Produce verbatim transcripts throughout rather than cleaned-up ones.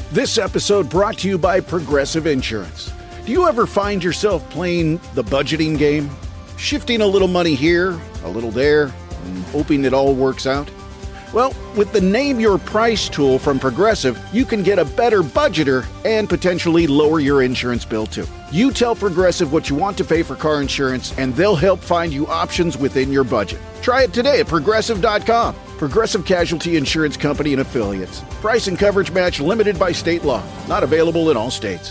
This episode brought to you by Progressive Insurance. Do you ever find yourself playing the budgeting game? Shifting a little money here, a little there, and hoping it all works out? Well, with the Name Your Price tool from Progressive, you can get a better budgeter and potentially lower your insurance bill too. You tell Progressive what you want to pay for car insurance, and they'll help find you options within your budget. Try it today at Progressive dot com. Progressive Casualty Insurance Company and Affiliates. Price and coverage match limited by state law. Not available in all states.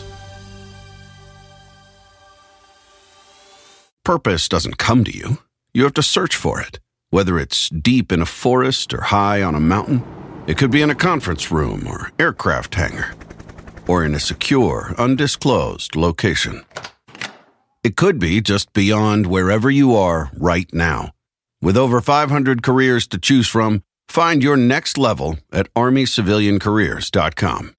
Purpose doesn't come to you. You have to search for it. Whether it's deep in a forest or high on a mountain, it could be in a conference room or aircraft hangar, or in a secure, undisclosed location. It could be just beyond wherever you are right now. With over five hundred careers to choose from, find your next level at army civilian careers dot com.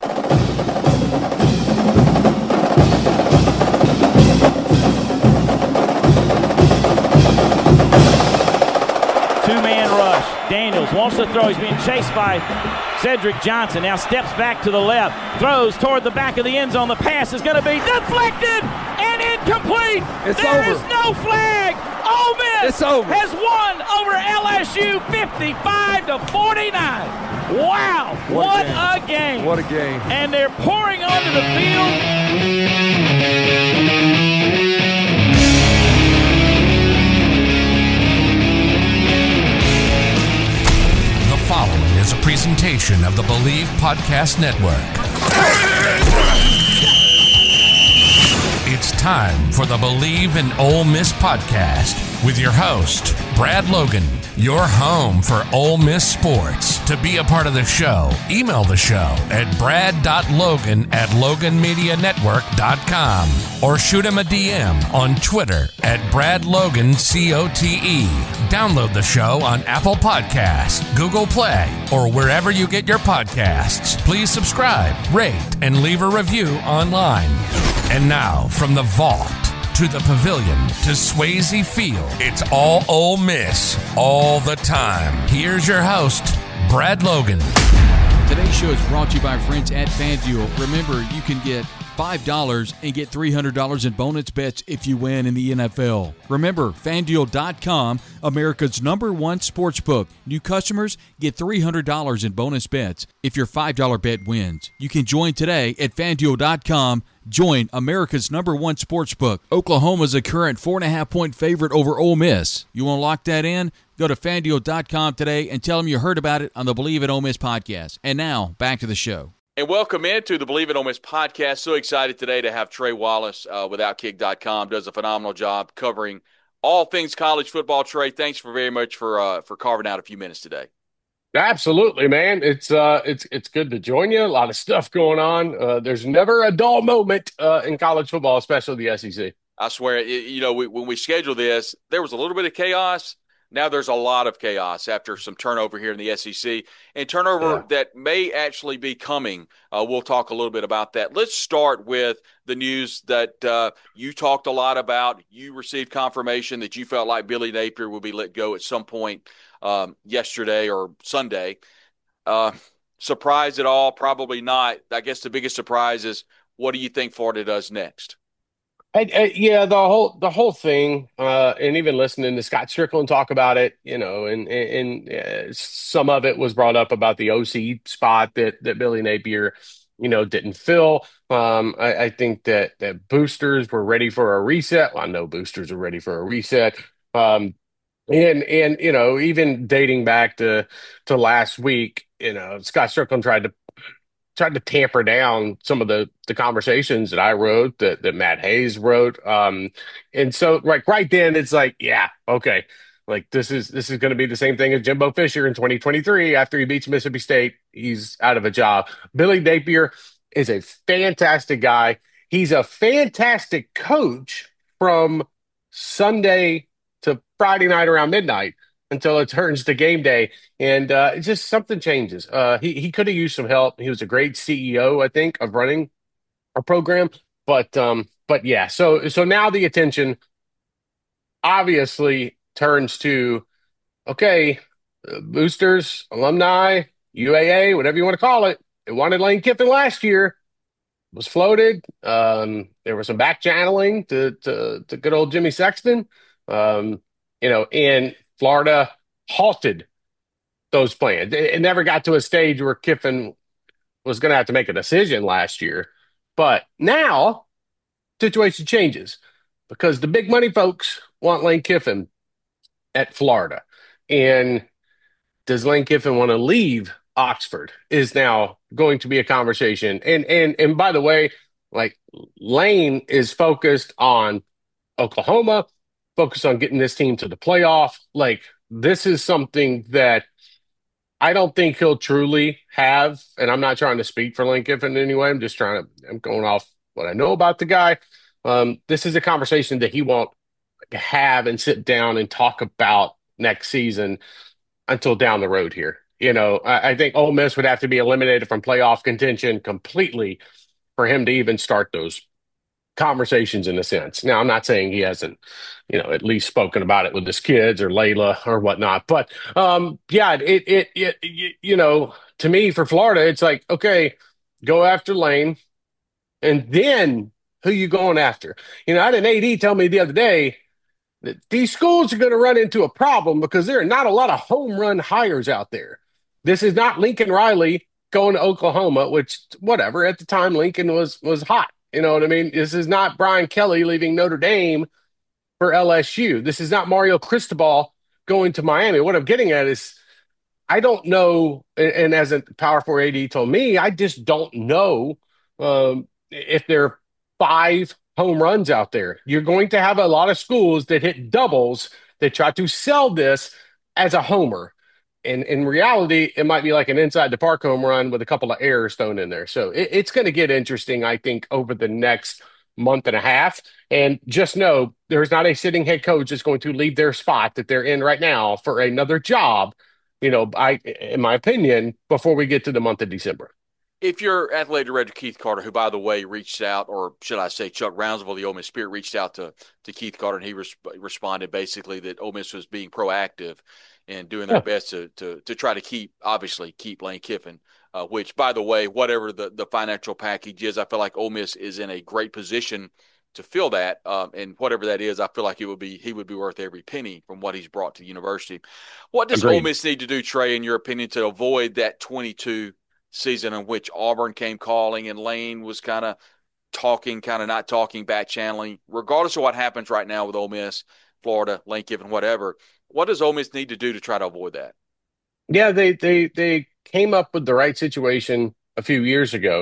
Two-man rush. Daniels wants to throw. He's being chased by Cedric Johnson. Now steps back to the left. Throws toward the back of the end zone. The pass is going to be deflected and incomplete. It's there over. is no flag. Ole Miss It's over. has won over L S U fifty-five to forty-nine. Wow. What, what a, a game. What a game. And they're pouring onto the field. The following is a presentation of the Believe Podcast Network. It's time for the Believe in Ole Miss podcast with your host, Brad Logan, your home for Ole Miss sports. To be a part of the show, email the show at brad dot logan at logan media network dot com or shoot him a D M on Twitter at brad logan C O T E. Download the show on Apple Podcasts, Google Play, or wherever you get your podcasts. Please subscribe, rate, and leave a review online. And now, from the vault to the pavilion to Swayze Field, it's all Ole Miss all the time. Here's your host, Brad Logan. Today's show is brought to you by our friends at FanDuel. Remember, you can get five dollars and get three hundred dollars in bonus bets if you win in the N F L. Remember, FanDuel dot com, America's number one sports book. New customers get three hundred dollars in bonus bets if your five dollar bet wins. You can join today at FanDuel dot com. Join America's number one sports book. Oklahoma's a current four and a half point favorite over Ole Miss. You want to lock that in? Go to FanDuel dot com today and tell them you heard about it on the Believe in Ole Miss podcast. And now, back to the show. And welcome into the Believe in Ole Miss podcast. So excited today to have Trey Wallace uh, with Outkick dot com. Does a phenomenal job covering all things college football. Trey, thanks for very much for uh, for carving out a few minutes today. Absolutely, man. It's uh, it's it's good to join you. A lot of stuff going on. Uh, there's never a dull moment uh, in college football, especially the S E C. I swear, it, you know, we, when we scheduled this, there was a little bit of chaos. Now there's a lot of chaos after some turnover here in the S E C, and turnover yeah. that may actually be coming. Uh, we'll talk a little bit about that. Let's start with the news that uh, you talked a lot about. You received confirmation that you felt like Billy Napier will be let go at some point um, yesterday or Sunday. Uh, surprised at all? Probably not. I guess the biggest surprise is, what do you think Florida does next? I, I, yeah, the whole the whole thing, uh, and even listening to Scott Strickland talk about it, you know, and and, and uh, some of it was brought up about the O C spot that that Billy Napier, you know, didn't fill. Um, I, I think that that boosters were ready for a reset. Well, I know boosters are ready for a reset. Um, and and you know, even dating back to to last week, you know, Scott Strickland tried to. tried to tamper down some of the, the conversations that I wrote, that, that Matt Hayes wrote. Um, and so like right then it's like, yeah, okay. Like this is, this is going to be the same thing as Jimbo Fisher in twenty twenty-three. After he beats Mississippi State, he's out of a job. Billy Napier is a fantastic guy. He's a fantastic coach from Sunday to Friday night around midnight until it turns to game day. And uh, it's just something changes. Uh, he he could have used some help. He was a great C E O, I think, of running a program. But um, but yeah, so so now the attention obviously turns to, okay, uh, boosters, alumni, U A A, whatever you want to call it. They wanted Lane Kiffin last year. Was floated. Um, there was some back channeling to, to to good old Jimmy Sexton. Um, you know, and Florida halted those plans. It, it never got to a stage where Kiffin was going to have to make a decision last year. But now, situation changes because the big money folks want Lane Kiffin at Florida. And does Lane Kiffin want to leave Oxford is now going to be a conversation. And and and by the way, like Lane is focused on Oklahoma, focused on getting this team to the playoff. Like this is something that I don't think he'll truly have. And I'm not trying to speak for Lane Kiffin in any way. I'm just trying to, I'm going off what I know about the guy. Um, this is a conversation that he won't have and sit down and talk about next season until down the road here. You know, I, I think Ole Miss would have to be eliminated from playoff contention completely for him to even start those conversations in a sense. Now, I'm not saying he hasn't, you know, at least spoken about it with his kids or Layla or whatnot. But um, yeah, it, it, it, it, you know, to me for Florida, it's like, okay, go after Lane. And then who you going after? You know, I had an A D tell me the other day that these schools are going to run into a problem because there are not a lot of home run hires out there. This is not Lincoln Riley going to Oklahoma, which whatever at the time Lincoln was was hot. You know what I mean? This is not Brian Kelly leaving Notre Dame for L S U. This is not Mario Cristobal going to Miami. What I'm getting at is I don't know, and, and as a Power Four A D told me, I just don't know um, if there are five home runs out there. You're going to have a lot of schools that hit doubles that try to sell this as a homer. And in reality, it might be like an inside the park home run with a couple of errors thrown in there. So it, it's going to get interesting, I think, over the next month and a half. And just know there's not a sitting head coach that's going to leave their spot that they're in right now for another job, you know, I, in my opinion, before we get to the month of December. If you're athletic director Keith Carter, who, by the way, reached out, or should I say Chuck Brownsville, the Ole Miss Spirit, reached out to, to Keith Carter, and he res- responded basically that Ole Miss was being proactive and doing their yeah. best to, to to try to keep, obviously, keep Lane Kiffin, uh, which, by the way, whatever the, the financial package is, I feel like Ole Miss is in a great position to fill that, um, and whatever that is, I feel like it would be he would be worth every penny from what he's brought to the university. What does Agreed. Ole Miss need to do, Trey, in your opinion, to avoid that twenty-two season in which Auburn came calling and Lane was kind of talking, kind of not talking, back channeling? Regardless of what happens right now with Ole Miss, Florida, Lane Kiffin, whatever, what does Ole Miss need to do to try to avoid that? Yeah, they they they came up with the right situation a few years ago.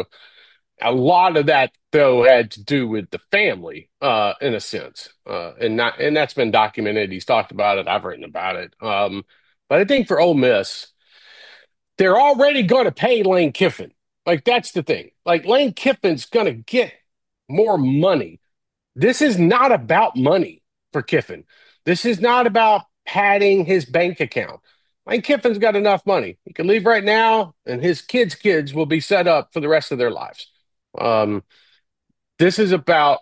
A lot of that, though, had to do with the family, uh, in a sense, uh, and not and that's been documented. He's talked about it. I've written about it. Um, but I think for Ole Miss, they're already going to pay Lane Kiffin. Like, that's the thing. Like, Lane Kiffin's going to get more money. This is not about money for Kiffin. This is not about padding his bank account. Lane Kiffin's got enough money. He can leave right now, and his kids' kids will be set up for the rest of their lives. Um, this is about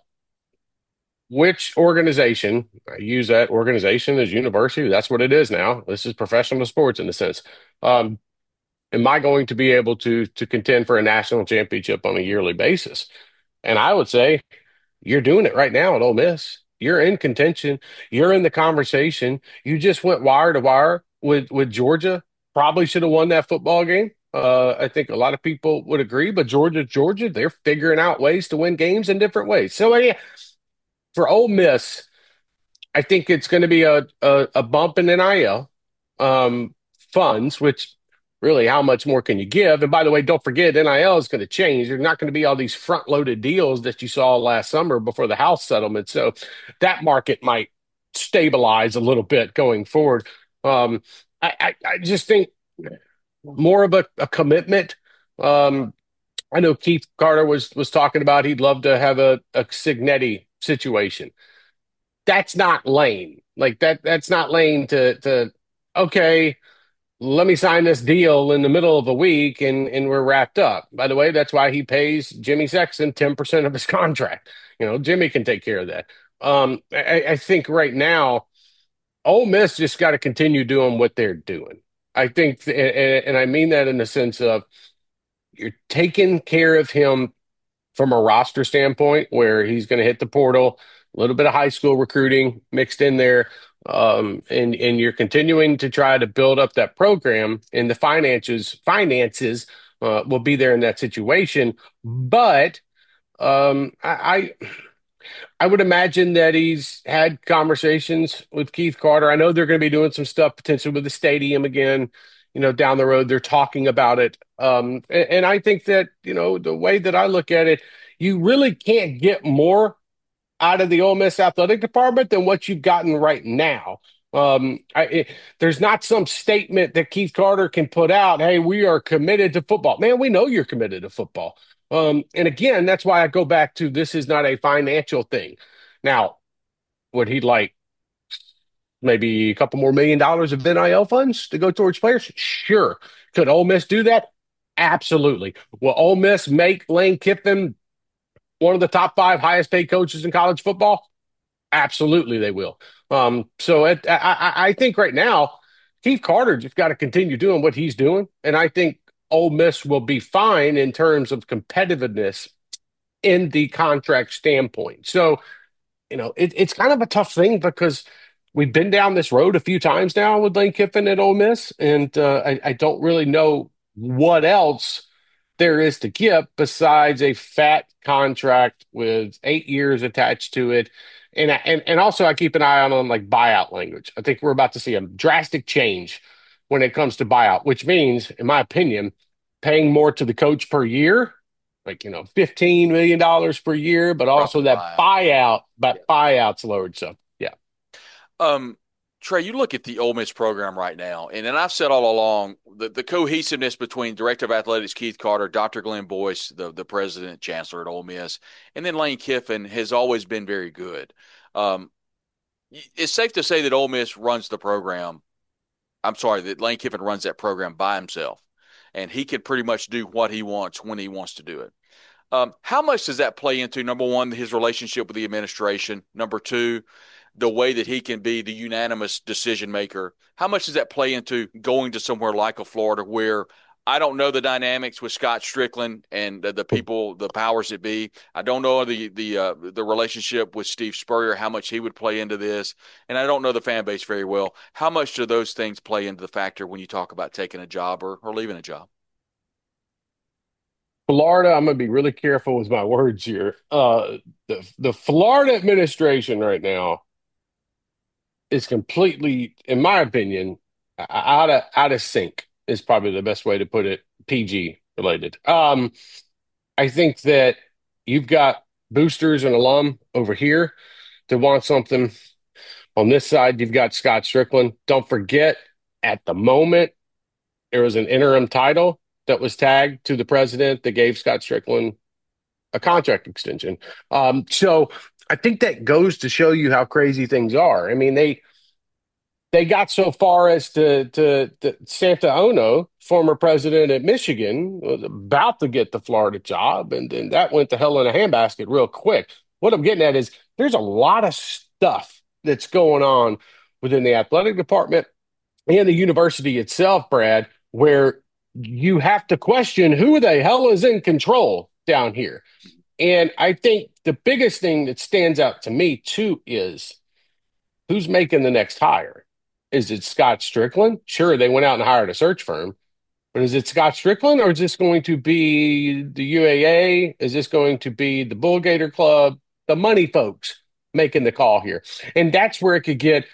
which organization, I use that organization as university. That's what it is now. This is professional sports in a sense. Um, am I going to be able to to contend for a national championship on a yearly basis? And I would say you're doing it right now at Ole Miss. You're in contention. You're in the conversation. You just went wire to wire with, with Georgia. Probably should have won that football game. Uh, I think a lot of people would agree, but Georgia, Georgia, they're figuring out ways to win games in different ways. So yeah, for Ole Miss, I think it's going to be a, a, a bump in N I L um, funds, which really, how much more can you give? And by the way, don't forget, N I L is going to change. There's not going to be all these front-loaded deals that you saw last summer before the House settlement. So that market might stabilize a little bit going forward. Um, I, I, I just think more of a, a commitment. Um, I know Keith Carter was was talking about he'd love to have a, a Cignetti situation. That's not Lane. Like that. That's not Lane to to okay. Let me sign this deal in the middle of a week and, and we're wrapped up. By the way, that's why he pays Jimmy Sexton ten percent of his contract. You know, Jimmy can take care of that. Um, I, I think right now, Ole Miss just got to continue doing what they're doing. I think, and, and I mean that in the sense of you're taking care of him from a roster standpoint, where he's going to hit the portal, a little bit of high school recruiting mixed in there, um, and and you're continuing to try to build up that program, and the finances finances uh, will be there in that situation. But um, I, I I would imagine that he's had conversations with Keith Carter. I know they're going to be doing some stuff potentially with the stadium again, you know, down the road. They're talking about it. Um, and, and I think that, you know, the way that I look at it, you really can't get more out of the Ole Miss athletic department than what you've gotten right now. Um, I, it, there's not some statement that Keith Carter can put out, hey, we are committed to football. Man, we know you're committed to football. Um, and again, that's why I go back to this is not a financial thing. Now, would he like maybe a couple more million dollars of N I L funds to go towards players? Sure. Could Ole Miss do that? Absolutely. Will Ole Miss make Lane Kiffin one of the top five highest paid coaches in college football? Absolutely, they will. Um, so it, I, I think right now, Keith Carter just got to continue doing what he's doing. And I think Ole Miss will be fine in terms of competitiveness in the contract standpoint. So, you know, it, it's kind of a tough thing because we've been down this road a few times now with Lane Kiffin at Ole Miss, and uh, I, I don't really know what else there is to give besides a fat contract with eight years attached to it. And, and and also I keep an eye on, on like buyout language. I think we're about to see a drastic change when it comes to buyout, which means, in my opinion, paying more to the coach per year, like, you know, fifteen million dollars per year, but also that buyout, buyout but yeah. buyout's lowered. So, yeah. Um, Trey, you look at the Ole Miss program right now, and then I've said all along the, the cohesiveness between Director of Athletics Keith Carter, Doctor Glenn Boyce, the, the president, chancellor at Ole Miss, and then Lane Kiffin has always been very good. Um, it's safe to say that Ole Miss runs the program. I'm sorry, that Lane Kiffin runs that program by himself, and he can pretty much do what he wants when he wants to do it. Um, how much does that play into, number one, his relationship with the administration? Number two, the way that he can be the unanimous decision maker? How much does that play into going to somewhere like a Florida where I don't know the dynamics with Scott Strickland and the, the people, the powers that be? I don't know the the uh, the relationship with Steve Spurrier, how much he would play into this, and I don't know the fan base very well. How much do those things play into the factor when you talk about taking a job or, or leaving a job? Florida, I'm going to be really careful with my words here. Uh, the the Florida administration right now is completely, in my opinion, out of out of sync is probably the best way to put it. P G related. Um, I think that you've got boosters and alum over here that want something. On this side, you've got Scott Strickland. Don't forget, at the moment, there was an interim title that was tagged to the president that gave Scott Strickland a contract extension. Um, so I think that goes to show you how crazy things are. I mean, they they got so far as to, to, to Santa Ono, former president at Michigan, was about to get the Florida job, and then that went to hell in a handbasket real quick. What I'm getting at is there's a lot of stuff that's going on within the athletic department and the university itself, Brad, where you have to question who the hell is in control down here. And I think the biggest thing that stands out to me, too, is who's making the next hire. Is it Scott Strickland? Sure, they went out and hired a search firm. But is it Scott Strickland, or is this going to be the U A A? Is this going to be the Bull Gator Club? The money folks making the call here. And that's where it could get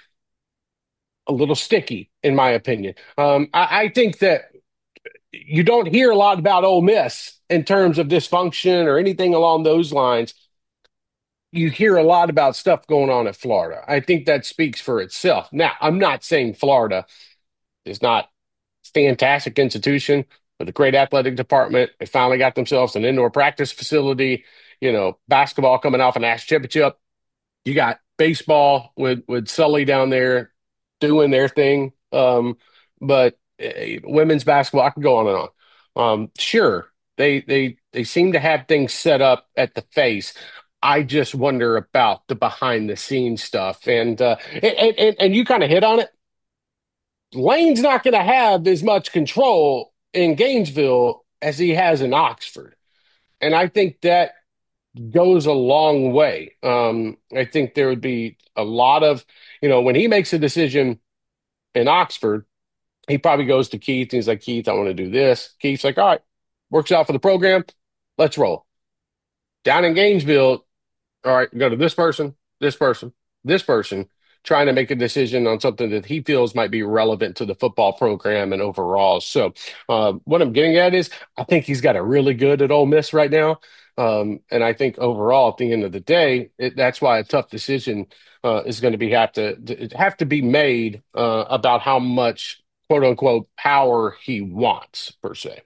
a little sticky, in my opinion. Um, I, I think that you don't hear a lot about Ole Miss in terms of dysfunction or anything along those lines. You hear a lot about stuff going on at Florida. I think that speaks for itself. Now, I'm not saying Florida is not a fantastic institution with a great athletic department. They finally got themselves an indoor practice facility, you know, basketball coming off an national championship. You got baseball with, with Sully down there doing their thing. Um, but uh, women's basketball, I can go on and on. Um, sure, they, they, they seem to have things set up at the face. I just wonder about the behind the scenes stuff. And, uh, and, and, and you kind of hit on it. Lane's not going to have as much control in Gainesville as he has in Oxford. And I think that goes a long way. Um, I think there would be a lot of, you know, when he makes a decision in Oxford, he probably goes to Keith and he's like, Keith, I want to do this. Keith's like, all right, works out for the program. Let's roll. Down in Gainesville, all right, go to this person, this person, this person, trying to make a decision on something that he feels might be relevant to the football program and overall. So uh, what I'm getting at is I think he's got it really good at Ole Miss right now. Um, and I think overall, at the end of the day, it, that's why a tough decision uh, is going to be have to, to have to be made uh, about how much quote unquote power he wants per se.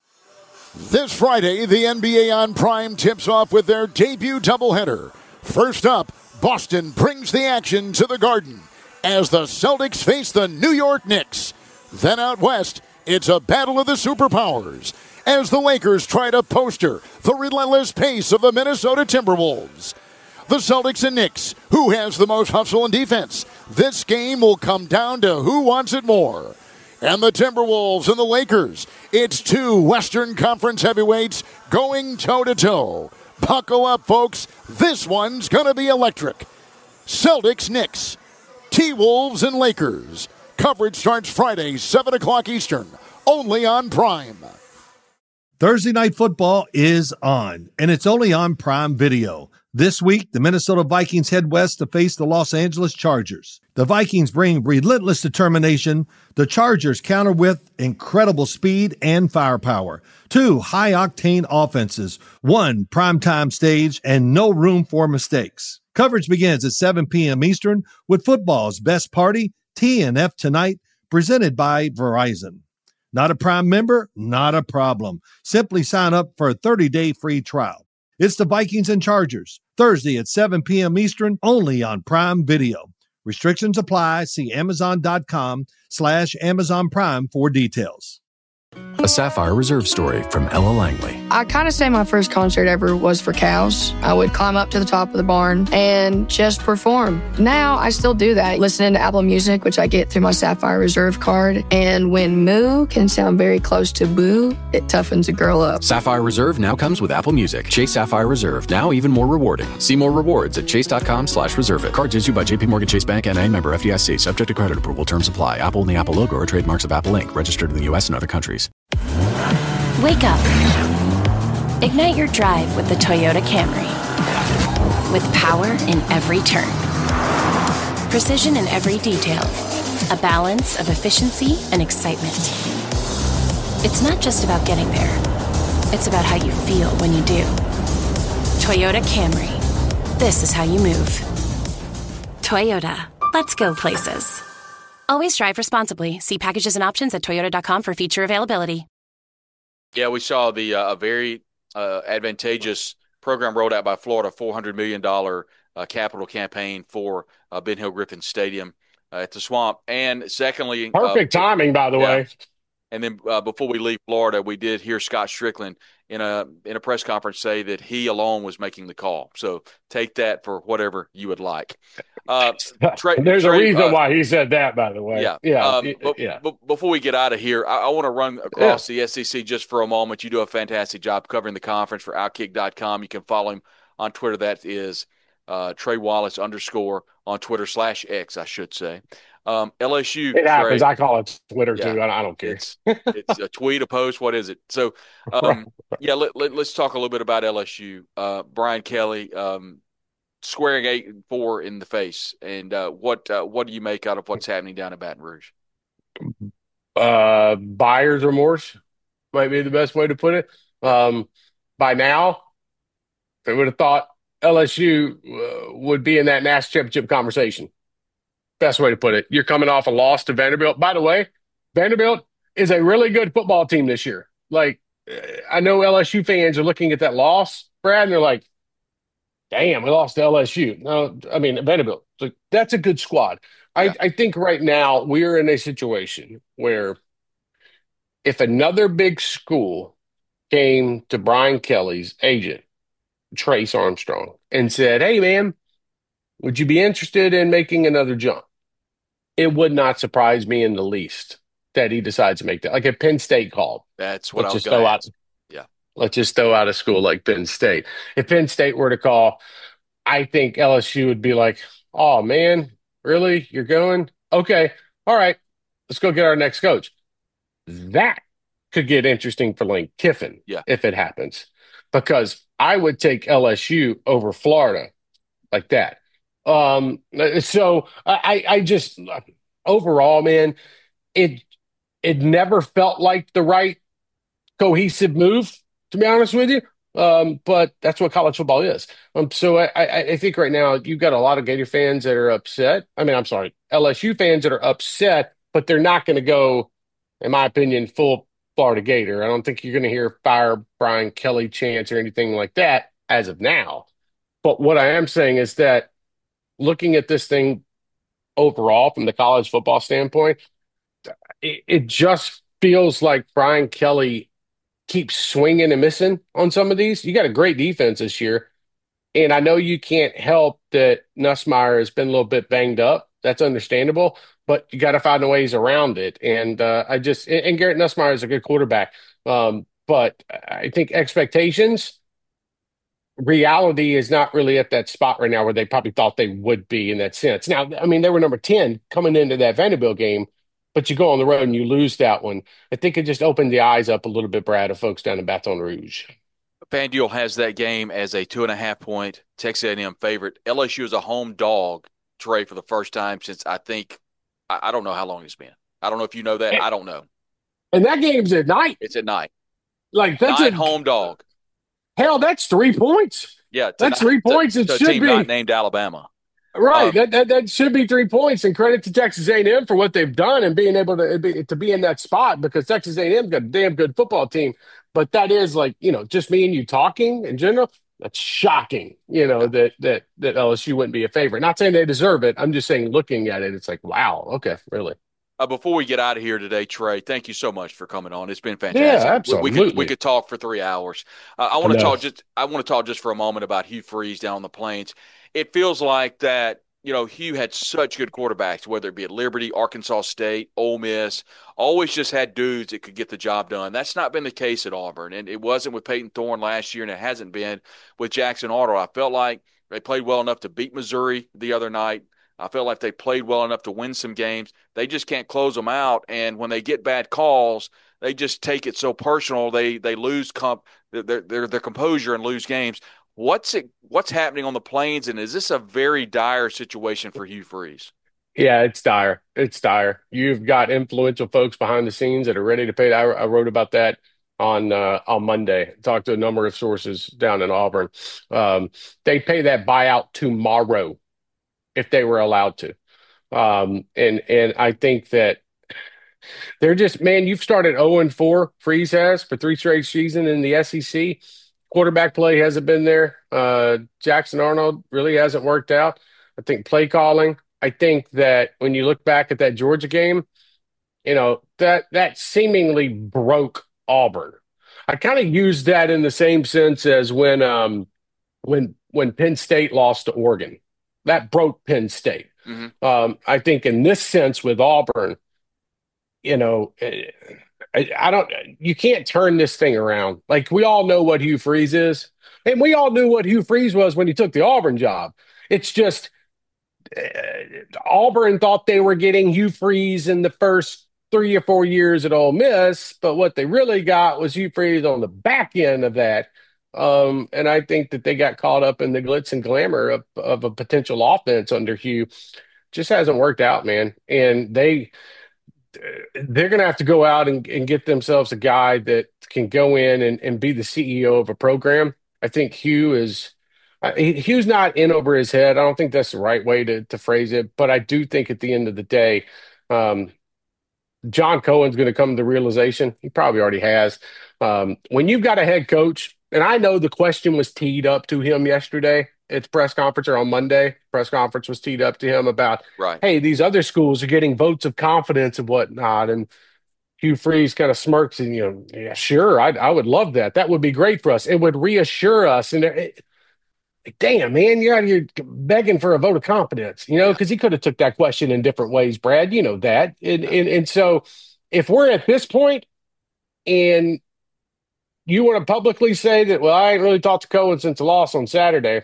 This Friday, the N B A on Prime tips off with their debut doubleheader. First up, Boston brings the action to the Garden as the Celtics face the New York Knicks. Then out west, it's a battle of the superpowers as the Lakers try to poster the relentless pace of the Minnesota Timberwolves. The Celtics and Knicks, who has the most hustle and defense? This game will come down to who wants it more. And the Timberwolves and the Lakers, it's two Western Conference heavyweights going toe-to-toe. Buckle up, folks. This one's going to be electric. Celtics, Knicks, T-Wolves, and Lakers. Coverage starts Friday, seven o'clock Eastern, only on Prime. Thursday Night Football is on, and it's only on Prime Video. This week, the Minnesota Vikings head west to face the Los Angeles Chargers. The Vikings bring relentless determination. The Chargers counter with incredible speed and firepower. Two high-octane offenses, one primetime stage, and no room for mistakes. Coverage begins at seven p.m. Eastern with football's best party, T N F Tonight, presented by Verizon. Not a Prime member? Not a problem. Simply sign up for a thirty-day free trial. It's the Vikings and Chargers, Thursday at seven p.m. Eastern, only on Prime Video. Restrictions apply. See Amazon.com slash Amazon Prime for details. A Sapphire Reserve story from Ella Langley. I kind of say my first concert ever was for cows. I would climb up to the top of the barn and just perform. Now I still do that, listening to Apple Music, which I get through my Sapphire Reserve card. And when moo can sound very close to boo, it toughens a girl up. Sapphire Reserve now comes with Apple Music. Chase Sapphire Reserve, now even more rewarding. See more rewards at chase.com slash reserve it. Cards issued by J P Morgan Chase Bank N A, member F D I C. Subject to credit approval. Terms apply. Apple and the Apple logo are trademarks of Apple Incorporated. Registered in the U S and other countries. Wake up. Ignite your drive with the Toyota Camry. With power in every turn. Precision in every detail. A balance of efficiency and excitement. It's not just about getting there. It's about how you feel when you do. Toyota Camry. This is how you move. Toyota. Let's go places. Always drive responsibly. See packages and options at toyota dot com for feature availability. Yeah, we saw the uh, a very uh, advantageous program rolled out by Florida, four hundred million dollars uh, capital campaign for uh, Ben Hill Griffin Stadium uh, at the Swamp. And secondly, perfect uh, timing, by the yeah. way. And then uh, before we leave Florida, we did hear Scott Strickland in a in a press conference say that he alone was making the call. So take that for whatever you would like. Uh, Trey, There's Trey, a reason uh, why he said that, by the way. Yeah. Yeah. Um, it, but, yeah. but before we get out of here, I, I want to run across yeah. the S E C just for a moment. You do a fantastic job covering the conference for Outkick dot com. You can follow him on Twitter. That is uh, Trey Wallace underscore on Twitter slash X, I should say. Um, L S U. It happens. Trey, I call it Twitter yeah, too. I, I don't care. It's, it's a tweet, a post. What is it? So, um, yeah, let, let, let's talk a little bit about L S U. Uh, Brian Kelly, um, squaring eight and four in the face, and uh, what uh, what do you make out of what's happening down in Baton Rouge? Uh, buyer's remorse might be the best way to put it. Um, by now, I would have thought L S U uh, would be in that national championship conversation. Best way to put it. You're coming off a loss to Vanderbilt. By the way, Vanderbilt is a really good football team this year. Like, I know L S U fans are looking at that loss, Brad, and they're like, damn, we lost to L S U. No, I mean, Vanderbilt. Like, that's a good squad. I, yeah. I think right now we're in a situation where if another big school came to Brian Kelly's agent, Trace Armstrong, and said, hey, man, would you be interested in making another jump? It would not surprise me in the least that he decides to make that. Like if Penn State called. That's what Let's I was just throw out, Let's just throw out a school like Penn State. If Penn State were to call, I think L S U would be like, oh, man, really? You're going? Okay. All right. Let's go get our next coach. That could get interesting for Lane Kiffin yeah. if it happens, because I would take L S U over Florida like that. Um, so I, I just overall, man, it it never felt like the right cohesive move, to be honest with you. Um, but that's what college football is. Um, so I, I, I think right now you've got a lot of Gator fans that are upset. I mean, I'm sorry, L S U fans that are upset, but they're not going to go, in my opinion, full Florida Gator. I don't think you're going to hear fire Brian Kelly chants or anything like that as of now. But what I am saying is that looking at this thing overall from the college football standpoint, it, it just feels like Brian Kelly keeps swinging and missing on some of these. You got a great defense this year. And I know you can't help that Nussmeier has been a little bit banged up. That's understandable, but you got to find ways around it. And uh, I just, and Garrett Nussmeier is a good quarterback. Um, but I think expectations, reality is not really at that spot right now where they probably thought they would be in that sense. Now, I mean, they were number ten coming into that Vanderbilt game, but you go on the road and you lose that one. I think it just opened the eyes up a little bit, Brad, of folks down in Baton Rouge. FanDuel has that game as a two and a half point Texas A and M favorite. L S U is a home dog, Trey, for the first time since I think I, I don't know how long it's been. I don't know if you know that. And, I don't know. And that game's at night. It's at night. Like that's night a home dog. Hell, that's three points. Yeah, that's three points. To, it to should a team be not named Alabama. Right, um, that, that that should be three points, and credit to Texas A and M for what they've done and being able to be, to be in that spot, because Texas A and M's got a damn good football team. But that is like, you know, just me and you talking in general. That's shocking, you know, that that that L S U wouldn't be a favorite. Not saying they deserve it. I'm just saying, looking at it, it's like, wow, okay, really. Uh, before we get out of here today, Trey, thank you so much for coming on. It's been fantastic. Yeah, absolutely. We, we could we could talk for three hours. Uh, I want to talk just I want to talk just for a moment about Hugh Freeze down on the Plains. It feels like that, you know, Hugh had such good quarterbacks, whether it be at Liberty, Arkansas State, Ole Miss, always just had dudes that could get the job done. That's not been the case at Auburn, and it wasn't with Peyton Thorne last year, and it hasn't been with Jackson Arnold. I felt like they played well enough to beat Missouri the other night. I feel like they played well enough to win some games. They just can't close them out, and when they get bad calls, they just take it so personal. They they lose comp their their, their composure and lose games. What's it? What's happening on the Plains, and is this a very dire situation for Hugh Freeze? Yeah, it's dire. It's dire. You've got influential folks behind the scenes that are ready to pay. I, I wrote about that on uh, on Monday. Talked to a number of sources down in Auburn. Um, they pay that buyout tomorrow if they were allowed to. Um, and and I think that they're just, man, you've started oh and four, Freeze has, for three straight seasons in the S E C. Quarterback play hasn't been there. Uh, Jackson Arnold really hasn't worked out. I think play calling. I think that when you look back at that Georgia game, you know, that that seemingly broke Auburn. I kind of used that in the same sense as when um, when when Penn State lost to Oregon. That broke Penn State. Mm-hmm. Um, I think in this sense with Auburn, you know, I, I don't, you can't turn this thing around. Like, we all know what Hugh Freeze is, and we all knew what Hugh Freeze was when he took the Auburn job. It's just uh, Auburn thought they were getting Hugh Freeze in the first three or four years at Ole Miss, but what they really got was Hugh Freeze on the back end of that. Um, and I think that they got caught up in the glitz and glamour of, of a potential offense under Hugh. Just hasn't worked out, man. And they, they're going to have to go out and, and get themselves a guy that can go in and, and be the C E O of a program. I think Hugh is, uh, he, Hugh's not in over his head. I don't think that's the right way to, to phrase it, but I do think at the end of the day, um, John Cohen's going to come to realization. He probably already has. Um, when you've got a head coach, and I know the question was teed up to him yesterday at the press conference, or on Monday, press conference was teed up to him about, right, hey, these other schools are getting votes of confidence and whatnot. And Hugh Freeze kind of smirks and, you know, yeah, sure, I, I would love that. That would be great for us. It would reassure us. And it, like, damn, man, you're out here begging for a vote of confidence, you know, because he could have took that question in different ways, Brad. You know that. And, and, and so if we're at this point and you want to publicly say that, well, I ain't really talked to Cohen since the loss on Saturday.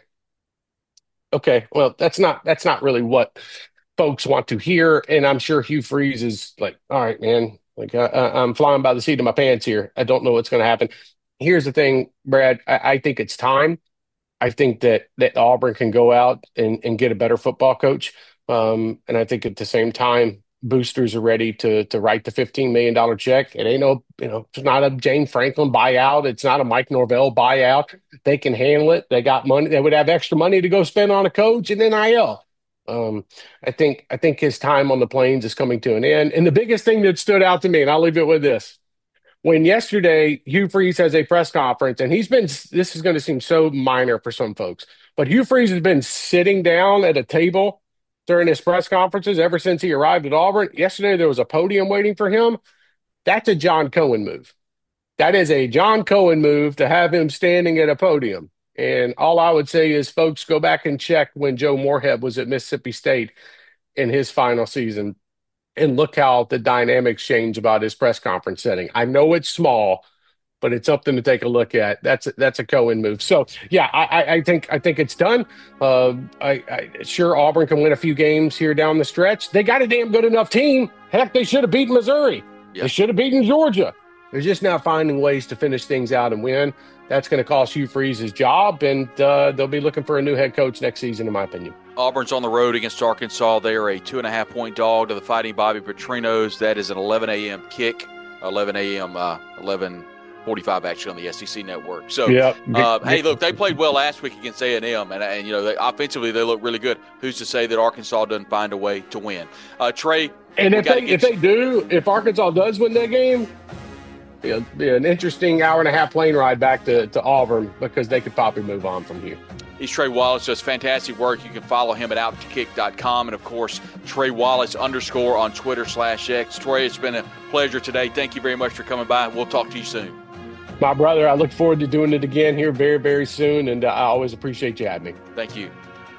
Okay, well, that's not that's not really what folks want to hear. And I'm sure Hugh Freeze is like, all right, man, like I, I'm flying by the seat of my pants here. I don't know what's going to happen. Here's the thing, Brad. I, I think it's time. I think that that Auburn can go out and, and get a better football coach. Um, and I think at the same time, boosters are ready to to write the fifteen million dollars check. It ain't no, you know, it's not a James Franklin buyout. It's not a Mike Norvell buyout. They can handle it. They got money. They would have extra money to go spend on a coach and N I L. Um, I think I think his time on the Plains is coming to an end. And the biggest thing that stood out to me, and I'll leave it with this. When yesterday Hugh Freeze has a press conference, and he's been, this is going to seem so minor for some folks, but Hugh Freeze has been sitting down at a table during his press conferences ever since he arrived at Auburn. Yesterday there was a podium waiting for him. That's a John Cohen move. That is a John Cohen move to have him standing at a podium. And all I would say is, folks, go back and check when Joe Moorhead was at Mississippi State in his final season and look how the dynamics change about his press conference setting. I know it's small, but it's something to take a look at. That's a, that's a Cohen move. So yeah, I, I think I think it's done. Uh, I, I sure Auburn can win a few games here down the stretch. They got a damn good enough team. Heck, they should have beaten Missouri. Yeah. They should have beaten Georgia. They're just now finding ways to finish things out and win. That's going to cost Hugh Freeze his job, and uh, they'll be looking for a new head coach next season, in my opinion. Auburn's on the road against Arkansas. They are a two and a half point dog to the Fighting Bobby Petrinos. That is an eleven a.m. kick, eleven a.m., uh, eleven forty-five actually on the S E C network. So, yep. uh, hey, look, they played well last week against A and M, and, and you know, they, offensively they look really good. Who's to say that Arkansas doesn't find a way to win? Uh, Trey, and if they if they do, if Arkansas does win that game, it'll be an interesting hour and a half plane ride back to, to Auburn, because they could probably move on from here. He's Trey Wallace, does fantastic work. You can follow him at out to kick dot com, and, of course, Trey Wallace underscore on Twitter slash X. Trey, it's been a pleasure today. Thank you very much for coming by. We'll talk to you soon. My brother, I look forward to doing it again here very, very soon, and uh, I always appreciate you having me. Thank you.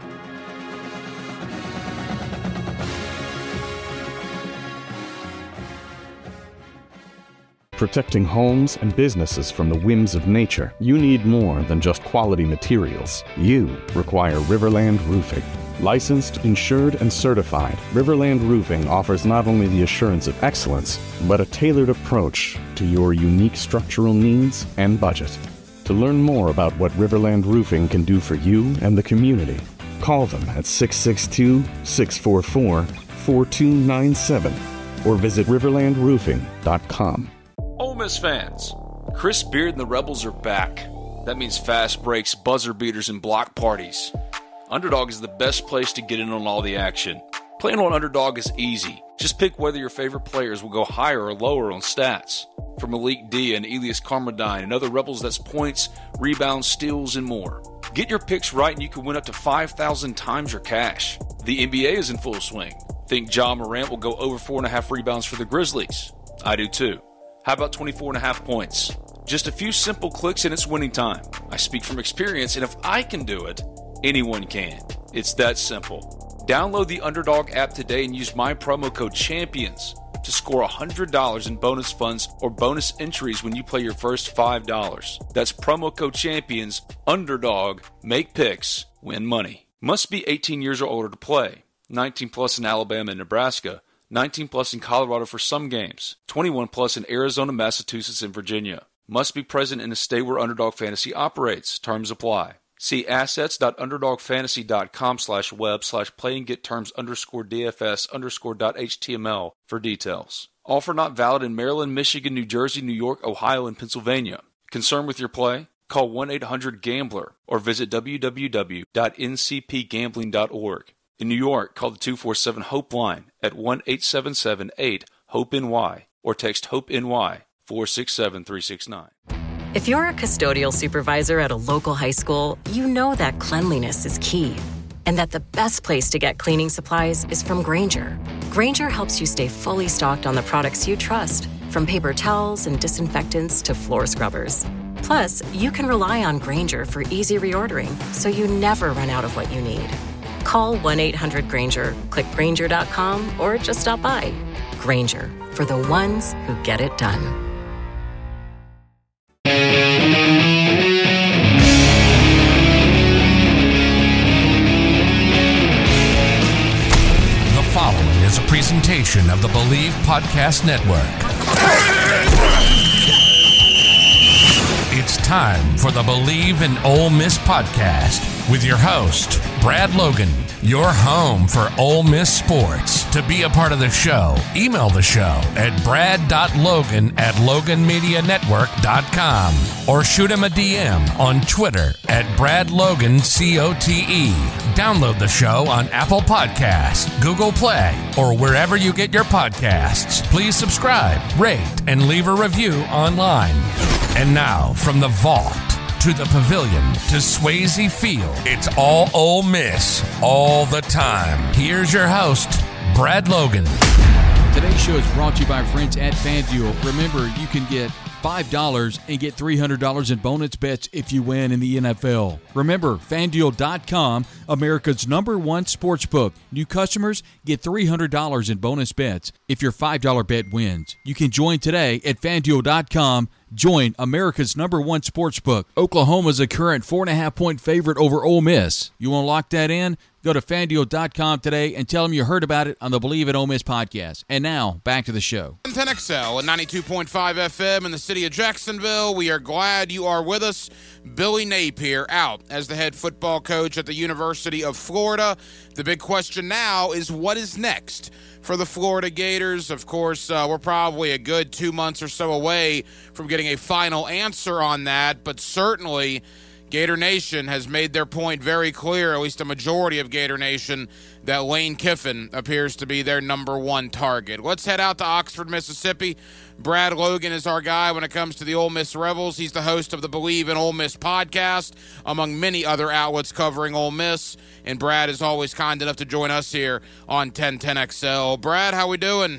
Protecting homes and businesses from the whims of nature, you need more than just quality materials. You require Riverland Roofing. Licensed, insured, and certified, Riverland Roofing offers not only the assurance of excellence, but a tailored approach to your unique structural needs and budget. To learn more about what Riverland Roofing can do for you and the community, call them at six six two, six four four, four two nine seven or visit riverland roofing dot com. Ole Miss fans, Chris Beard and the Rebels are back. That means fast breaks, buzzer beaters, and block parties. Underdog is the best place to get in on all the action. Playing on Underdog is easy. Just pick whether your favorite players will go higher or lower on stats. For Malik D and Elias Carmodine and other Rebels, that's points, rebounds, steals, and more. Get your picks right and you can win up to five thousand times your cash. The N B A is in full swing. Think Ja Morant will go over four and a half rebounds for the Grizzlies? I do too. How about twenty-four and a half points? Just a few simple clicks and it's winning time. I speak from experience, and if I can do it, anyone can. It's that simple. Download the Underdog app today and use my promo code CHAMPIONS to score one hundred dollars in bonus funds or bonus entries when you play your first five dollars. That's promo code CHAMPIONS, Underdog, make picks, win money. Must be eighteen years or older to play. nineteen plus in Alabama and Nebraska. nineteen plus in Colorado for some games. twenty-one plus in Arizona, Massachusetts, and Virginia. Must be present in a state where Underdog Fantasy operates. Terms apply. See assets.underdogfantasy.com slash web slash play and get terms underscore DFS underscore dot HTML for details. Offer not valid in Maryland, Michigan, New Jersey, New York, Ohio, and Pennsylvania. Concerned with your play? Call one eight hundred gambler or visit w w w dot n c p gambling dot org. In New York, call the two four seven HOPE line at one eight seven seven eight HOPE N Y or text HOPE-N-Y four six seven three six nine. If you're a custodial supervisor at a local high school, you know that cleanliness is key and that the best place to get cleaning supplies is from Grainger. Grainger helps you stay fully stocked on the products you trust, from paper towels and disinfectants to floor scrubbers. Plus, you can rely on Grainger for easy reordering, so you never run out of what you need. Call one eight hundred Grainger, click Grainger dot com, or just stop by. Grainger, for the ones who get it done. presentation of the Believe Podcast Network. It's time for the Believe in Ole Miss podcast with your host, Brad Logan, your home for Ole Miss sports. To be a part of the show, email the show at brad.logan at logan media network dot com or shoot him a D M on Twitter at bradlogancote. Download the show on Apple Podcasts, Google Play, or wherever you get your podcasts. Please subscribe, rate, and leave a review online. And now, from the vault to the pavilion to Swayze Field, it's all Ole Miss all the time. Here's your host, Brad Logan. Today's show is brought to you by our friends at FanDuel. Remember, you can get five dollars and get three hundred dollars in bonus bets if you win in the N F L. Remember, FanDuel dot com, America's number one sports book. New customers get three hundred dollars in bonus bets if your five dollar bet wins. You can join today at FanDuel dot com. Join America's number one sports book. Oklahoma's a current four and a half point favorite over Ole Miss. You want to lock that in? Go to FanDuel dot com today and tell them you heard about it on the Believe in Ole Miss podcast. And now, back to the show. ten X L at ninety-two point five F M in the city of Jacksonville. We are glad you are with us. Billy Napier out as the head football coach at the University of Florida. The big question now is what is next for the Florida Gators? Of course, uh, we're probably a good two months or so away from getting a final answer on that, but certainly Gator Nation has made their point very clear, at least a majority of Gator Nation, that Lane Kiffin appears to be their number one target. Let's head out to Oxford, Mississippi. Brad Logan is our guy when it comes to the Ole Miss Rebels. He's the host of the Believe in Ole Miss podcast, among many other outlets covering Ole Miss. And Brad is always kind enough to join us here on ten ten X L. Brad, how we doing?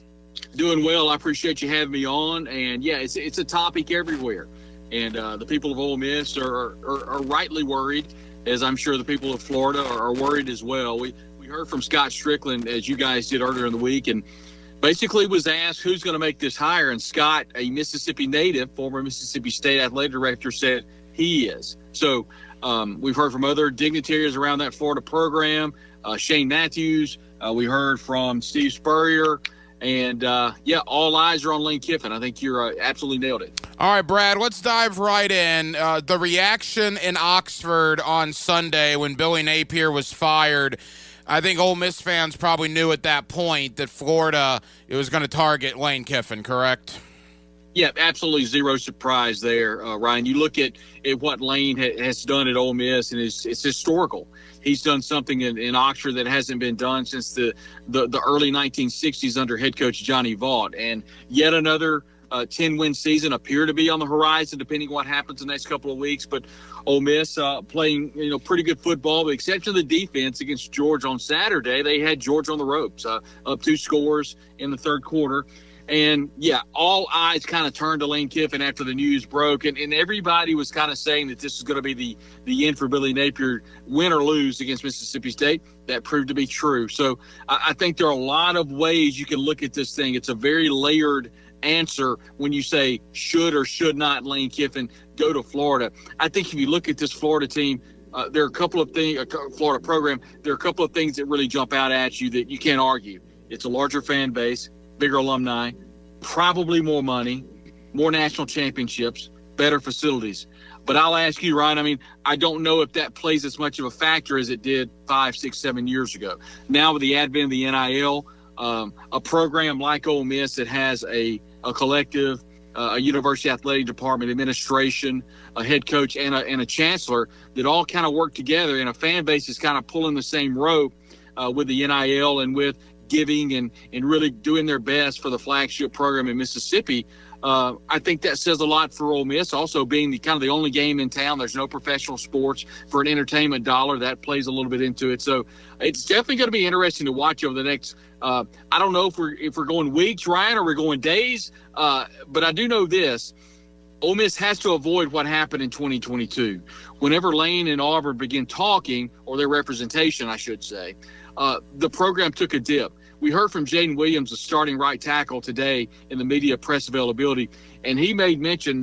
Doing well. I appreciate you having me on. And, yeah, it's it's a topic everywhere. And uh, the people of Ole Miss are, are, are rightly worried, as I'm sure the people of Florida are, are worried as well. We we heard from Scott Strickland, as you guys did earlier in the week, and basically was asked who's going to make this hire. And Scott, a Mississippi native, former Mississippi State athletic director, said he is. So um, we've heard from other dignitaries around that Florida program, uh, Shane Matthews. Uh, we heard from Steve Spurrier. And, uh, yeah, all eyes are on Lane Kiffin. I think you're uh, absolutely nailed it. All right, Brad, let's dive right in. Uh, the reaction in Oxford on Sunday when Billy Napier was fired, I think Ole Miss fans probably knew at that point that Florida it was going to target Lane Kiffin, correct? Yeah, absolutely zero surprise there, uh, Ryan. You look at, at what Lane ha- has done at Ole Miss, and it's, it's historical. He's done something in, in Oxford that hasn't been done since the, the, the early nineteen sixties under head coach Johnny Vaught. And yet another uh, ten-win season appear to be on the horizon, depending on what happens the next couple of weeks. But Ole Miss uh, playing, you know, pretty good football, with the exception of the defense against Georgia on Saturday. They had Georgia on the ropes, uh, up two scores in the third quarter. And, yeah, all eyes kind of turned to Lane Kiffin after the news broke. And, and everybody was kind of saying that this is going to be the, the end for Billy Napier, win or lose against Mississippi State. That proved to be true. So I, I think there are a lot of ways you can look at this thing. It's a very layered answer when you say should or should not Lane Kiffin go to Florida. I think if you look at this Florida team, uh, there are a couple of things, uh, Florida program, there are a couple of things that really jump out at you that you can't argue. It's a larger fan base, bigger alumni, probably more money, more national championships, better facilities. But I'll ask you, Ryan, I mean, I don't know if that plays as much of a factor as it did five, six, seven years ago. Now with the advent of the N I L, um, a program like Ole Miss that has a, a collective, uh, a university athletic department, administration, a head coach, and a, and a chancellor that all kind of work together, and a fan base is kind of pulling the same rope uh, with the N I L and with giving and, and really doing their best for the flagship program in Mississippi. Uh, I think that says a lot for Ole Miss. Also being the kind of the only game in town, there's no professional sports for an entertainment dollar. That plays a little bit into it. So it's definitely going to be interesting to watch over the next. Uh, I don't know if we're if we're going weeks, Ryan, or we're going days. Uh, but I do know this: Ole Miss has to avoid what happened in twenty twenty-two. Whenever Lane and Auburn begin talking, or their representation, I should say, uh, the program took a dip. We heard from Jaden Williams, the starting right tackle, today in the media press availability, and he made mention that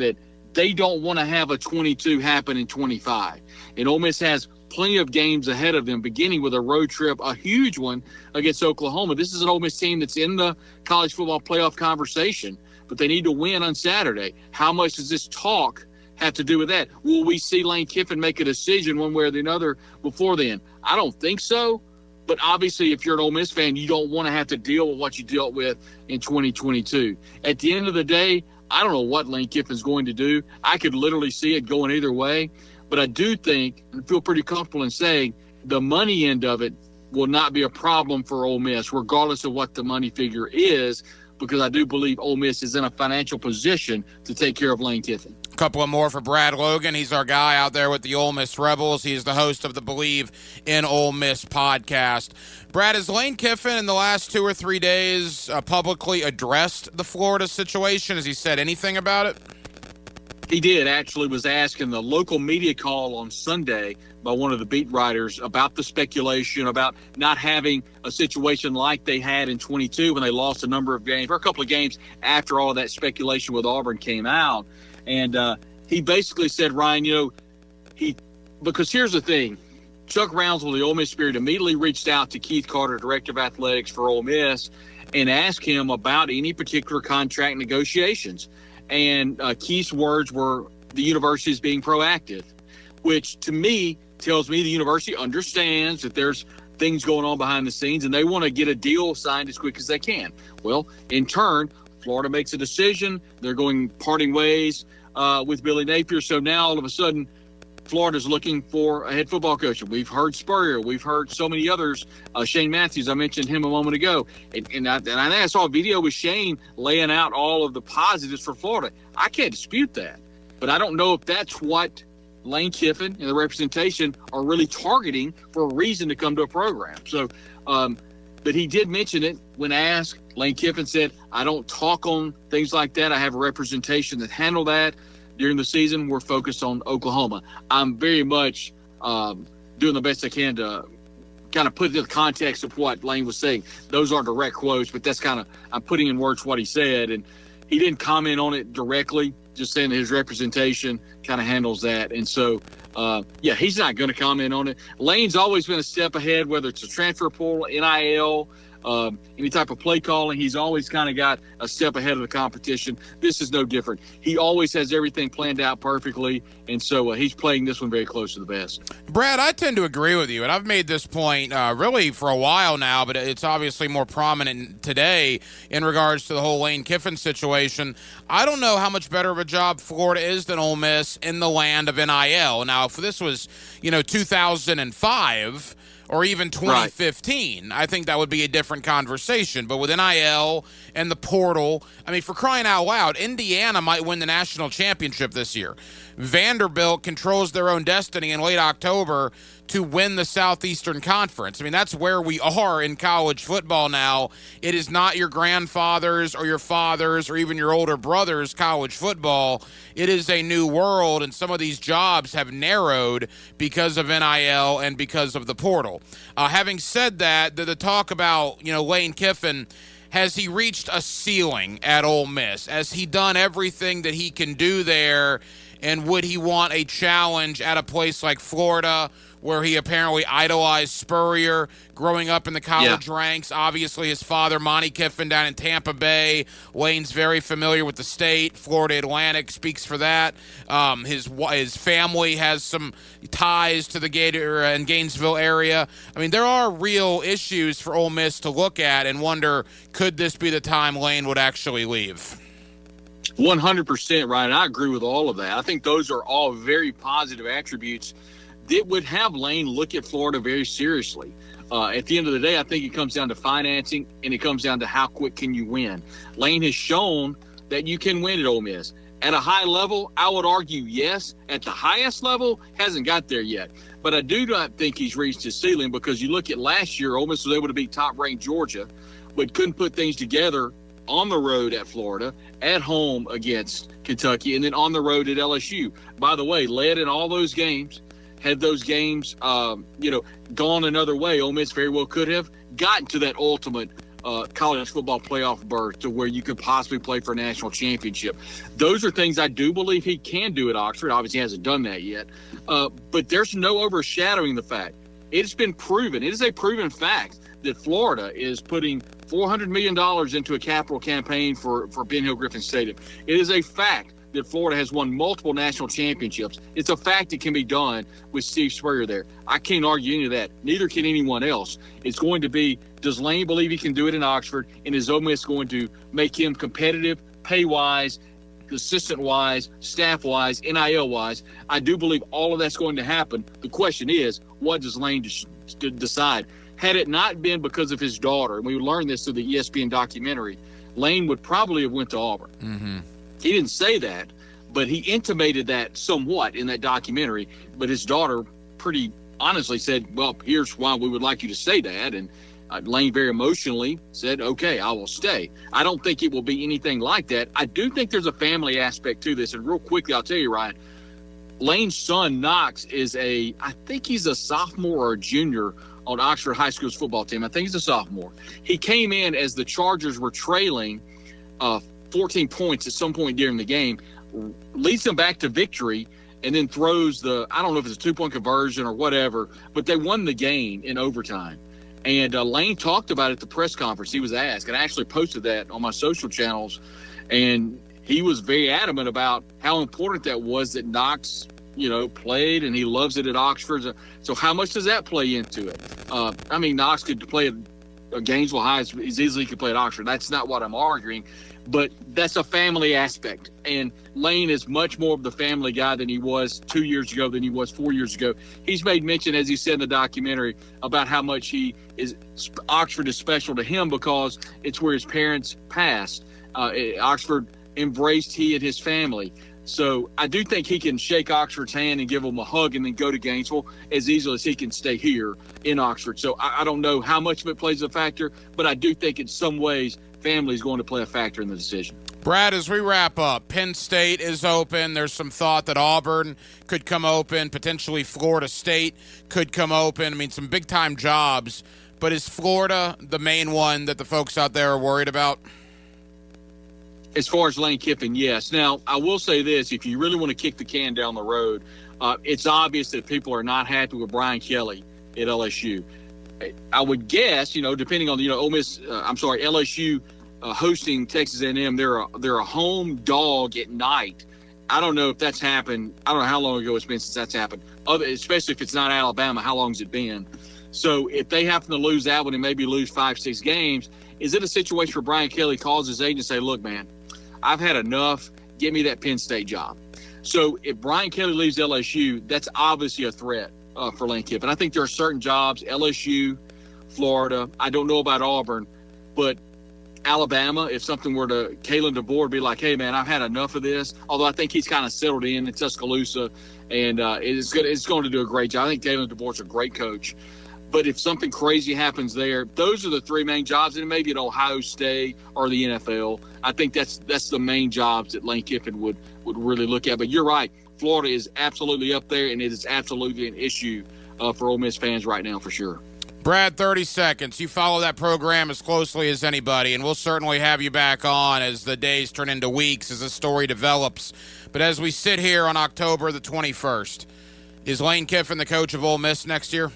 they don't want to have a twenty-two happen in twenty-five. And Ole Miss has plenty of games ahead of them, beginning with a road trip, a huge one against Oklahoma. This is an Ole Miss team that's in the college football playoff conversation, but they need to win on Saturday. How much does this talk have to do with that? Will we see Lane Kiffin make a decision one way or the other before then? I don't think so. But obviously, if you're an Ole Miss fan, you don't want to have to deal with what you dealt with in twenty twenty-two. At the end of the day, I don't know what Lane Kiffin's going to do. I could literally see it going either way. But I do think and feel pretty comfortable in saying the money end of it will not be a problem for Ole Miss, regardless of what the money figure is, because I do believe Ole Miss is in a financial position to take care of Lane Kiffin. A couple of more for Brad Logan. He's our guy out there with the Ole Miss Rebels. He's the host of the Believe in Ole Miss podcast. Brad, has Lane Kiffin in the last two or three days uh, publicly addressed the Florida situation? Has he said anything about it? He did, actually, was asked in the local media call on Sunday by one of the beat writers about the speculation about not having a situation like they had in twenty-two when they lost a number of games, or a couple of games after all of that speculation with Auburn came out. And uh, he basically said, Ryan, you know, he because here's the thing. Chuck Rounsell, the Ole Miss Spirit, immediately reached out to Keith Carter, Director of Athletics for Ole Miss, and asked him about any particular contract negotiations. And uh, Keith's words were the university is being proactive, which to me tells me the university understands that there's things going on behind the scenes and they want to get a deal signed as quick as they can. Well, in turn, Florida makes a decision. They're going parting ways uh, with Billy Napier. So now all of a sudden, Florida's looking for a head football coach. We've heard Spurrier. We've heard so many others. Uh, Shane Matthews, I mentioned him a moment ago. And, and, I, and I think I saw a video with Shane laying out all of the positives for Florida. I can't dispute that. But I don't know if that's what Lane Kiffin and the representation are really targeting for a reason to come to a program. So, um, but he did mention it when asked. Lane Kiffin said, I don't talk on things like that. I have a representation that handle that. During the season, we're focused on Oklahoma. I'm very much um, doing the best I can to kind of put it in the context of what Lane was saying. Those aren't direct quotes, but that's kind of – I'm putting in words what he said. And he didn't comment on it directly, just saying that his representation kind of handles that. And so, uh, yeah, he's not going to comment on it. Lane's always been a step ahead, whether it's a transfer portal, N I L, Um, any type of play calling. He's always kind of got a step ahead of the competition. This is no different. He always has everything planned out perfectly, and so uh, he's playing this one very close to the best. Brad, I tend to agree with you, and I've made this point uh, really for a while now, but it's obviously more prominent today in regards to the whole Lane Kiffin situation. I don't know how much better of a job Florida is than Ole Miss in the land of N I L. Now, if this was, you know, two thousand five or even twenty fifteen, right, I think that would be a different conversation. But with N I L and the portal, I mean, for crying out loud, Indiana might win the national championship this year. Vanderbilt controls their own destiny in late October to win the Southeastern Conference. I mean, that's where we are in college football now. It is not your grandfather's or your father's or even your older brother's college football. It is a new world, and some of these jobs have narrowed because of N I L and because of the portal. Uh, having said that, the, the talk about, you know, Lane Kiffin, has he reached a ceiling at Ole Miss? Has he done everything that he can do there? And would he want a challenge at a place like Florida, where he apparently idolized Spurrier growing up in the college yeah. ranks? Obviously, his father, Monty Kiffin, down in Tampa Bay. Lane's very familiar with the state. Florida Atlantic speaks for that. Um, his his family has some ties to the Gator and Gainesville area. I mean, there are real issues for Ole Miss to look at and wonder, could this be the time Lane would actually leave? one hundred percent, Ryan. I agree with all of that. I think those are all very positive attributes that would have Lane look at Florida very seriously. Uh, at the end of the day, I think it comes down to financing, and it comes down to how quick can you win. Lane has shown that you can win at Ole Miss. At a high level, I would argue yes. At the highest level, hasn't got there yet. But I do not think he's reached his ceiling, because you look at last year, Ole Miss was able to beat top-ranked Georgia, but couldn't put things together on the road at Florida, at home against Kentucky, and then on the road at L S U. By the way, led in all those games. Had those games, um, you know, gone another way, Ole Miss very well could have gotten to that ultimate uh, college football playoff berth to where you could possibly play for a national championship. Those are things I do believe he can do at Oxford. Obviously, he hasn't done that yet. Uh, but there's no overshadowing the fact. It's been proven. It is a proven fact that Florida is putting four hundred million dollars into a capital campaign for, for Ben Hill Griffin Stadium. It is a fact that Florida has won multiple national championships. It's a fact it can be done with Steve Spurrier there. I can't argue any of that. Neither can anyone else. It's going to be, does Lane believe he can do it in Oxford, and is Ole Miss going to make him competitive, pay-wise, assistant-wise, staff-wise, N I L-wise? I do believe all of that's going to happen. The question is, what does Lane decide? Had it not been because of his daughter, and we learned this through the E S P N documentary, Lane would probably have went to Auburn. Mm-hmm. He didn't say that, but he intimated that somewhat in that documentary. But his daughter pretty honestly said, well, here's why we would like you to say that. And uh, Lane very emotionally said, okay, I will stay. I don't think it will be anything like that. I do think there's a family aspect to this. And real quickly, I'll tell you, Ryan, Lane's son, Knox, is a, I think he's a sophomore or a junior on Oxford High School's football team. I think he's a sophomore. He came in as the Chargers were trailing uh, fourteen points at some point during the game, leads them back to victory, and then throws the, I don't know if it's a two-point conversion or whatever, but they won the game in overtime. And uh, Lane talked about it at the press conference. He was asked, and I actually posted that on my social channels, and he was very adamant about how important that was that Knox, you know, played, and he loves it at Oxford. So how much does that play into it? Uh, I mean, Knox could play at Gainesville High as easily as he could play at Oxford. That's not what I'm arguing. But that's a family aspect. And Lane is much more of the family guy than he was two years ago, than he was four years ago. He's made mention, as he said in the documentary, about how much he is Oxford is special to him because it's where his parents passed. Uh, Oxford embraced he and his family. So I do think he can shake Oxford's hand and give them a hug and then go to Gainesville as easily as he can stay here in Oxford. So I, I don't know how much of it plays a factor, but I do think in some ways family is going to play a factor in the decision. Brad, as we wrap up, Penn State is open. There's some thought that Auburn could come open. Potentially Florida State could come open. I mean, some big-time jobs. But is Florida the main one that the folks out there are worried about? As far as Lane Kiffin, yes. Now, I will say this. If you really want to kick the can down the road, uh, it's obvious that people are not happy with Brian Kelly at L S U. I would guess, you know, depending on, you know, Ole Miss, uh, I'm sorry, L S U uh, hosting Texas A and M, they're a, they're a home dog at night. I don't know if that's happened. I don't know how long ago it's been since that's happened, Other, especially if it's not Alabama. How long has it been? So if they happen to lose that one and maybe lose five, six games, is it a situation where Brian Kelly calls his agent and say, look, man, I've had enough. Get me that Penn State job. So if Brian Kelly leaves L S U, that's obviously a threat uh, for Lane Kiffin. I think there are certain jobs, L S U, Florida. I don't know about Auburn, but Alabama, if something were to, Kalen DeBoer be like, hey, man, I've had enough of this. Although I think he's kind of settled in in Tuscaloosa, and uh, it's, good, it's going to do a great job. I think Kalen DeBoer's a great coach. But if something crazy happens there, those are the three main jobs, and maybe at Ohio State or the N F L. I think that's that's the main jobs that Lane Kiffin would, would really look at. But you're right. Florida is absolutely up there, and it is absolutely an issue uh, for Ole Miss fans right now for sure. Brad, thirty seconds. You follow that program as closely as anybody, and we'll certainly have you back on as the days turn into weeks, as the story develops. But as we sit here on October the twenty-first, is Lane Kiffin the coach of Ole Miss next year?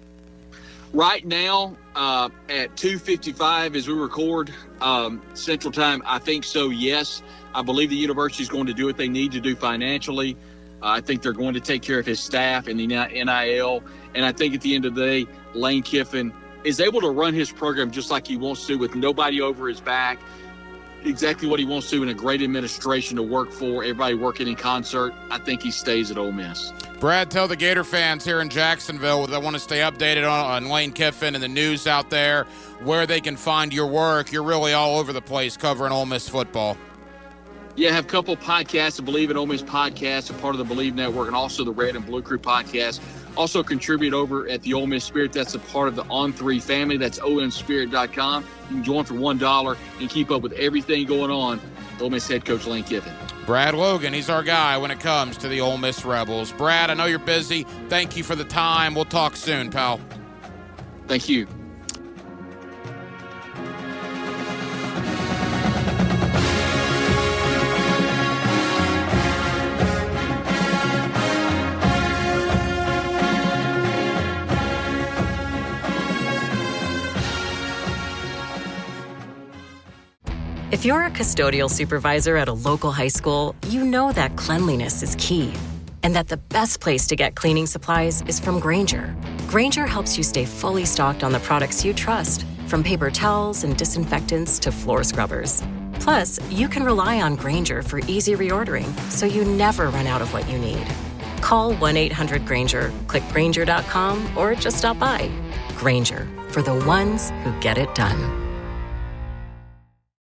Right now, uh, at two fifty-five as we record um, Central Time, I think so, yes. I believe the university is going to do what they need to do financially. Uh, I think they're going to take care of his staff and the N I L. And I think at the end of the day, Lane Kiffin is able to run his program just like he wants to, with nobody over his back, exactly what he wants to, and a great administration to work for, everybody working in concert. I think he stays at Ole Miss. Brad, tell the Gator fans here in Jacksonville that want to stay updated on, on Lane Kiffin and the news out there, where they can find your work. You're really all over the place covering Ole Miss football. Yeah, I have a couple podcasts, the Believe in Ole Miss podcast, a part of the Believe Network, and also the Red and Blue Crew podcast. Also contribute over at the Ole Miss Spirit. That's a part of the On three family. That's O M spirit dot com. You can join for one dollar and keep up with everything going on with Ole Miss head coach Lane Kiffin. Brad Logan, he's our guy when it comes to the Ole Miss Rebels. Brad, I know you're busy. Thank you for the time. We'll talk soon, pal. Thank you. If you're a custodial supervisor at a local high school, you know that cleanliness is key, and that the best place to get cleaning supplies is from Grainger. Grainger helps you stay fully stocked on the products you trust, from paper towels and disinfectants to floor scrubbers. Plus, you can rely on Grainger for easy reordering, so you never run out of what you need. Call one eight hundred Grainger, click Grainger dot com, or just stop by. Grainger, for the ones who get it done.